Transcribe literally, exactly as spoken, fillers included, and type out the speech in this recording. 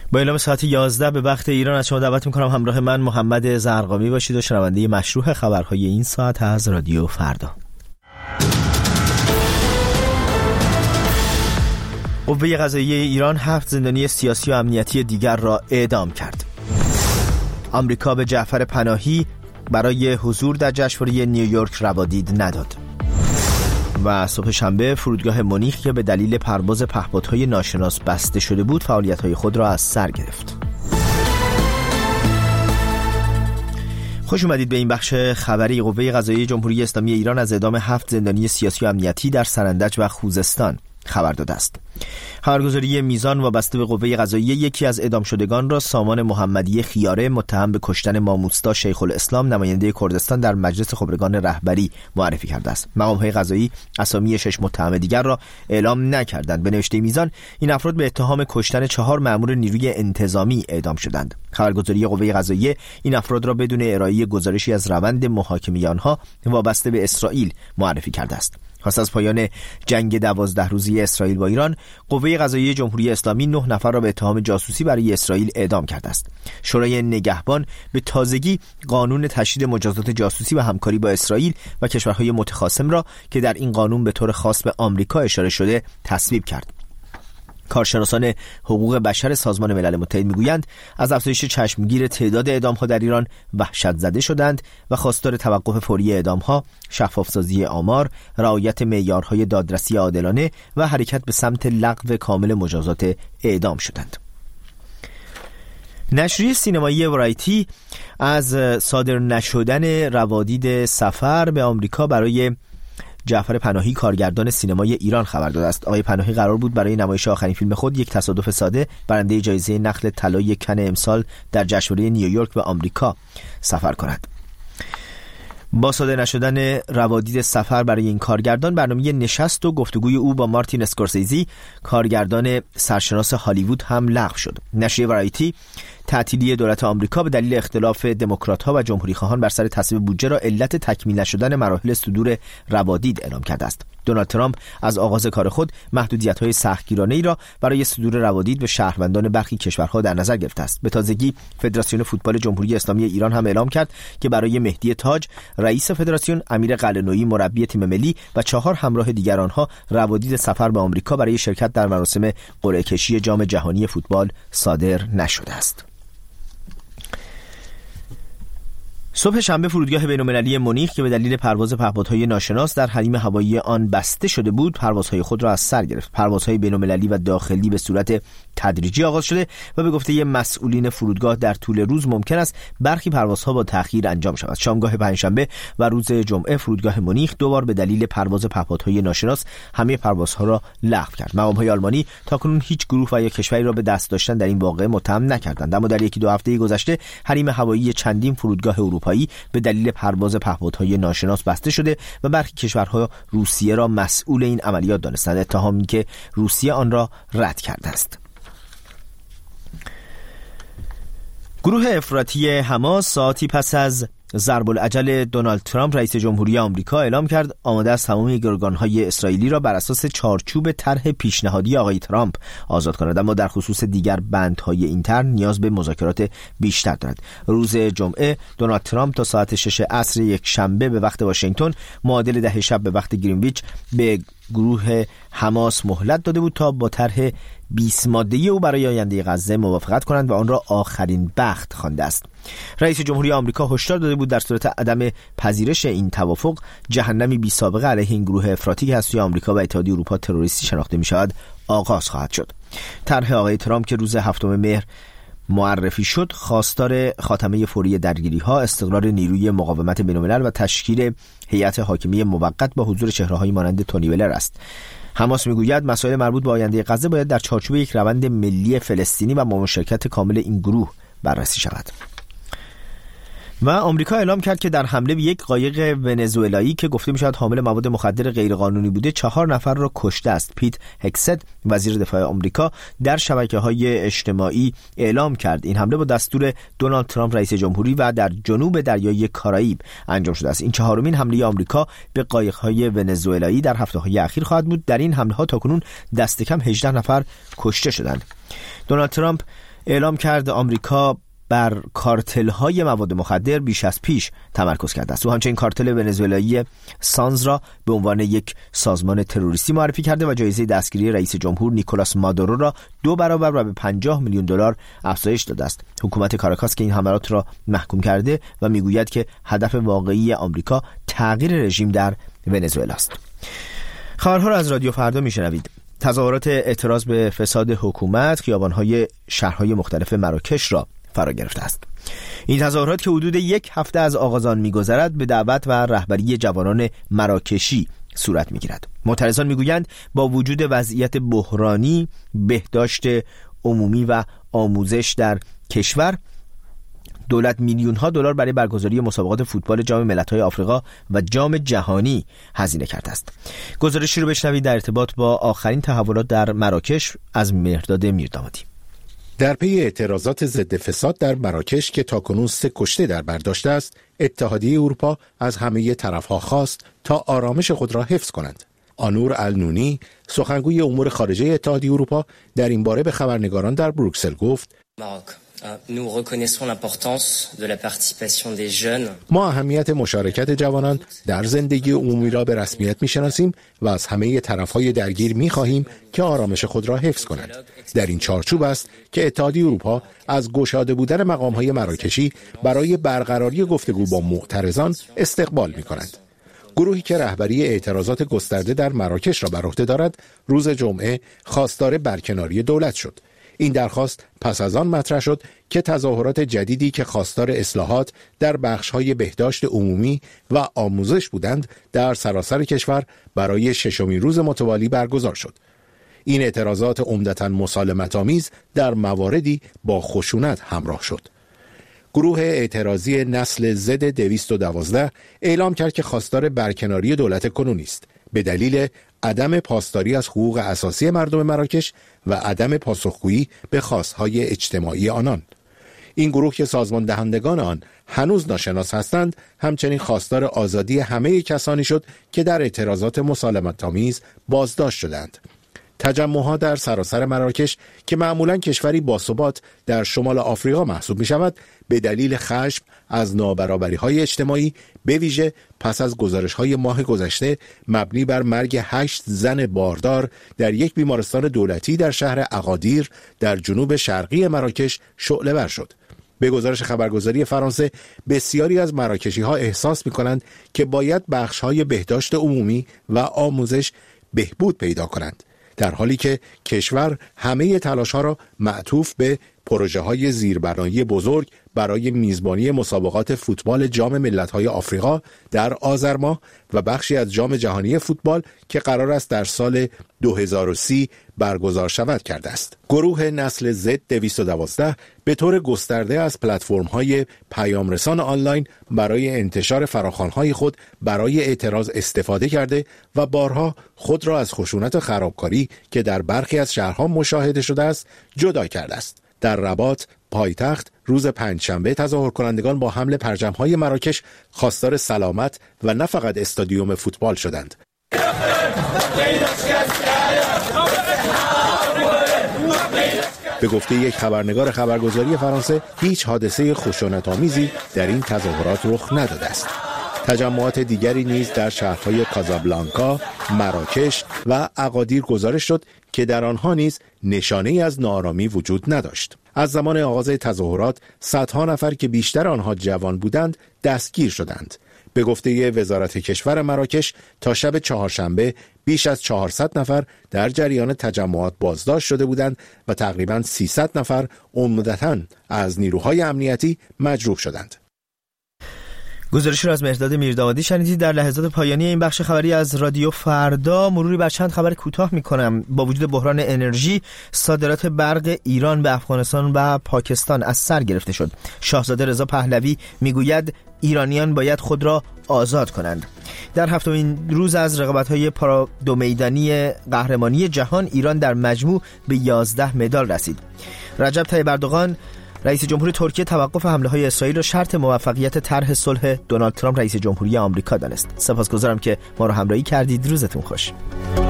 با اعلام ساعت یازده به وقت ایران از شما دعوت میکنم همراه من محمد زرقامی باشید و شنونده مشروع خبرهای این ساعت از رادیو فردا. قوه قضاییه ایران هفت زندانی سیاسی و امنیتی دیگر را اعدام کرد. آمریکا به جعفر پناهی برای حضور در جشنواره نیویورک روادید نداد. و صبح شنبه فرودگاه مونیخ که به دلیل پرواز پهپادهای ناشناس بسته شده بود فعالیت‌های خود را از سر گرفت. خوش اومدید به این بخش خبری. قوه قضاییه جمهوری اسلامی ایران از اعدام هفت زندانی سیاسی و امنیتی در سرندج و خوزستان خبر داده است. خبرگزاری میزان وابسته به قوه قضاییه یکی از اعدام شدگان را سامان محمدی خیاره متهم به کشتن ماموستا شیخ الاسلام نماینده کردستان در مجلس خبرگان رهبری معرفی کرده است. مقام‌های قضایی اسامی شش متهم دیگر را اعلام نکردند. به نوشته میزان این افراد به اتهام کشتن چهار مأمور نیروی انتظامی اعدام شدند. خبرگزاری قوه قضاییه این افراد را بدون ارائه گزارشی از روند محاکمه آنها وابسته به اسرائیل معرفی کرده است. پس از پایان جنگ دوازده روزه اسرائیل با ایران، قوه قضاییه جمهوری اسلامی نه نفر را به اتهام جاسوسی برای اسرائیل اعدام کرده است. شورای نگهبان به تازگی قانون تشدید مجازات جاسوسی و همکاری با اسرائیل و کشورهای متخاصم را که در این قانون به طور خاص به آمریکا اشاره شده تصویب کرد. کارشناسان حقوق بشر سازمان ملل متحد میگویند از افزایش چشمگیر تعداد اعدام‌ها در ایران وحشت زده شدند و خواستار توقف فوری اعدام‌ها، شفاف‌سازی آمار، رعایت معیارهای دادرسی عادلانه و حرکت به سمت لغو کامل مجازات اعدام شدند. نشریه سینمایی ورایتی از صادر نشدن روادید سفر به آمریکا برای جعفر پناهی کارگردان سینمای ایران خبر داده است. آقای پناهی قرار بود برای نمایش آخرین فیلم خود یک تصادف ساده برنده جایزه نخل طلای کن امسال در جشنواره نیویورک به آمریکا سفر کند. با صادر نشدن روادید سفر برای این کارگردان، برنامه نشست و گفتگوی او با مارتین اسکورسیزی کارگردان سرشناس هالیوود هم لغو شد. نشریه ورایتی تعطیلی دولت آمریکا به دلیل اختلاف دموکرات‌ها و جمهوری‌خواهان بر سر تصویب بودجه را علت تکمیل نشدن مراحل صدور روادید اعلام کرده است. دونالد ترامپ از آغاز کار خود محدودیت‌های سختگیرانه‌ای را برای صدور روادید به شهروندان برخی کشورها در نظر گرفته است. به تازگی فدراسیون فوتبال جمهوری اسلامی ایران هم اعلام کرد که برای مهدی تاج، رئیس فدراسیون، امیر قلعه‌نویی مربی تیم ملی و چهار همراه دیگر آنها روادید سفر به آمریکا برای شرکت در مراسم قرعه کشی جام جهانی فوتبال صادر نشده است. صبح شنبه فرودگاه بین‌المللی مونیخ که به دلیل پرواز پهپادهای ناشناس در حریم هوایی آن بسته شده بود، پروازهای خود را از سر گرفت. پروازهای بین‌المللی و داخلی به صورت تدریجی آغاز شده و به گفته مسئولین فرودگاه در طول روز ممکن است برخی پروازها با تأخیر انجام شود. شامگاه پنجشنبه و روز جمعه فرودگاه مونیخ دوبار به دلیل پرواز پهپادهای ناشناس همه پروازها را لغو کرد. مقام‌های آلمانی تاکنون هیچ گروه و یا کشوری را به دست داشتن در این واقعه متهم نکردند، اما در یکی دو هفته گذشته حریم هوایی چندین فرودگاه اروپایی به دلیل پرواز پهپادهای ناشناس بسته شده و برخی کشورها روسیه را مسئول این عملیات دانستند، اتهامی که روسیه آن را رد کرده است. گروه افراطی حماس ساعتی پس از ضرب العجل دونالد ترامپ رئیس جمهوری آمریکا اعلام کرد آماده است تمام گروگان‌های اسرائیلی را بر اساس چارچوب طرح پیشنهادی آقای ترامپ آزاد کند، اما در خصوص دیگر بندهای این طرح نیاز به مذاکرات بیشتر دارد. روز جمعه دونالد ترامپ تا ساعت شش عصر یک شنبه به وقت واشنگتن معادل ده شب به وقت گرینویچ به گروه حماس مهلت داده بود تا با طرح بیست ماده‌ای او برای آینده غزه موافقت کنند و آن را آخرین بخت خوانده است. رئیس جمهوری آمریکا هشدار داده بود در صورت عدم پذیرش این توافق جهنمی بی سابقه علیه این گروه افراطی که از سوی آمریکا و اتحادیه اروپا تروریستی شناخته می‌شود آغاز خواهد شد. طرح آقای ترامپ که روز هفتم مهر معرفی شد خواستار خاتمه فوری درگیری‌ها، استقرار نیروی مقاومت بین‌الملل و تشکیل هیئت حاکمی موقت با حضور چهره‌هایی مانند تونی بلر است. حماس میگوید مسائل مربوط به آینده غزه باید در چارچوب یک روند ملی فلسطینی و با مشارکت کامل این گروه بررسی شود. و آمریکا اعلام کرد که در حمله به یک قایق ونزوئلایی که گفته می‌شود حامل مواد مخدر غیرقانونی بوده چهار نفر را کشته است. پیت هکست وزیر دفاع آمریکا در شبکه‌های اجتماعی اعلام کرد این حمله با دستور دونالد ترامپ رئیس جمهوری و در جنوب دریای کارائیب انجام شده است. این چهارمین حمله آمریکا به قایق‌های ونزوئلایی در هفته‌های اخیر خواهد بود. در این حمله‌ها تاکنون دست کم هجده نفر کشته شدند. دونالد ترامپ اعلام کرد آمریکا بر کارتل‌های مواد مخدر بیش از پیش تمرکز کرده است. او همچنین کارتل ونزوئلایی سانز را به عنوان یک سازمان تروریستی معرفی کرده و جایزه دستگیری رئیس جمهور نیکولاس مادورو را دو برابر و به پنجاه میلیون دلار افزایش داده است. حکومت کاراکاس که این حملات را محکوم کرده و میگوید که هدف واقعی آمریکا تغییر رژیم در ونزوئلا است. خبرها را از رادیو فردا میشنوید. تظاهرات اعتراض به فساد حکومت خیابان‌های شهرهای مختلف مراکش را فرا گرفته است. این تظاهرات که حدود یک هفته از آغاز آن می‌گذرد به دعوت و رهبری جوانان مراکشی صورت می‌گیرد. معترضان می‌گویند با وجود وضعیت بحرانی، بهداشت عمومی و آموزش در کشور، دولت میلیون‌ها دلار برای برگزاری مسابقات فوتبال جام ملت‌های آفریقا و جام جهانی هزینه کرده است. گزارشی رو بشنوید در ارتباط با آخرین تحولات در مراکش از مهرداد میردامادی. در پی اعتراضات ضد فساد در مراکش که تاکنون سه کشته در بر داشته است، اتحادیه اروپا از همه طرف‌ها خواست تا آرامش خود را حفظ کنند. آنور النونی، سخنگوی امور خارجه اتحادیه اروپا، در این باره به خبرنگاران در بروکسل گفت: ما اهمیت مشارکت جوانان در زندگی عمومی را به رسمیت می‌شناسیم و از همه طرف‌های درگیر می‌خواهیم که آرامش خود را حفظ کنند. در این چارچوب است که اتحادیه اروپا از گشاده بودن مقام‌های مراکشی برای برقراری گفتگو با معترضان استقبال می‌کنند. گروهی که رهبری اعتراضات گسترده در مراکش را بر عهده دارد، روز جمعه خواستار برکناری دولت شد. این درخواست پس از آن مطرح شد که تظاهرات جدیدی که خواستار اصلاحات در بخش‌های بهداشت عمومی و آموزش بودند در سراسر کشور برای ششمین روز متوالی برگزار شد. این اعتراضات عمدتاً مسالمت‌آمیز در مواردی با خشونت همراه شد. گروه اعتراضی نسل زد دویست و دوازده اعلام کرد که خواستار برکناری دولت کنونی است به دلیل عدم پاسداری از حقوق اساسی مردم مراکش و عدم پاسخگویی به خواستهای اجتماعی آنان. این گروه که سازمان دهندگان آن هنوز ناشناس هستند، همچنین خواستار آزادی همه کسانی شد که در اعتراضات مسالمت‌آمیز بازداشت شدند. تجمعها در سراسر مراکش که معمولاً کشوری باثبات در شمال آفریقا محسوب می شود، به دلیل خشم از نابرابری‌های اجتماعی، به ویژه پس از گزارش‌های ماه گذشته مبنی بر مرگ هشت زن باردار در یک بیمارستان دولتی در شهر اغادیر در جنوب شرقی مراکش شعله‌ور شد. به گزارش خبرگزاری فرانسه، بسیاری از مراکشی‌ها احساس می‌کنند که باید بخش‌های بهداشت عمومی و آموزش بهبود پیدا کنند، در حالی که کشور همه تلاش‌ها را معطوف به پروژه‌های زیربنایی بزرگ برای میزبانی مسابقات فوتبال جام ملت‌های آفریقا در آذر ماه و بخشی از جام جهانی فوتبال که قرار است در سال دو هزار و سی برگزار شود کرده است. گروه نسل زد دویست و دوازده به طور گسترده از پلتفرم‌های پیامرسان آنلاین برای انتشار فراخوان‌های خود برای اعتراض استفاده کرده و بارها خود را از خشونت و خرابکاری که در برخی از شهرها مشاهده شده است جدا کرده است. در رباط، پایتخت، روز پنجشنبه تظاهر کنندگان با حمل پرچم‌های مراکش خواستار سلامت و نه فقط استادیوم فوتبال شدند. به گفته یک خبرنگار خبرگزاری فرانسه، هیچ حادثه خشونت‌آمیزی در این تظاهرات رخ نداده است. تجمعات دیگری نیز در شهرهای کازابلانکا، مراکش و اغادیر گزارش شد که در آنها نیز نشانه‌ای از ناآرامی وجود نداشت. از زمان آغاز تظاهرات، صدها نفر که بیشتر آنها جوان بودند دستگیر شدند. به گفته وزارت کشور مراکش، تا شب چهارشنبه بیش از چهارصد نفر در جریان تجمعات بازداشت شده بودند و تقریباً سیصد نفر عمدتاً از نیروهای امنیتی مجروح شدند. گزارشی را از مهرداد میردامادی شنیدید. در لحظات پایانی این بخش خبری از رادیو فردا مروری بر چند خبر کوتاه می‌کنم. با وجود بحران انرژی، صادرات برق ایران به افغانستان و پاکستان از سر گرفته شد. شاهزاده رضا پهلوی میگوید ایرانیان باید خود را آزاد کنند. در هفتمین روز از رقابت‌های پارادومیدنی قهرمانی جهان، ایران در مجموع به یازده مدال رسید. رجب طیب اردوغان رئیس جمهور ترکیه توقف حمله‌های اسرائیل را شرط موفقیت طرح صلح دونالد ترامپ رئیس جمهوری آمریکا دانست. سپاسگزارم که ما را همراهی کردید. روزتون خوش.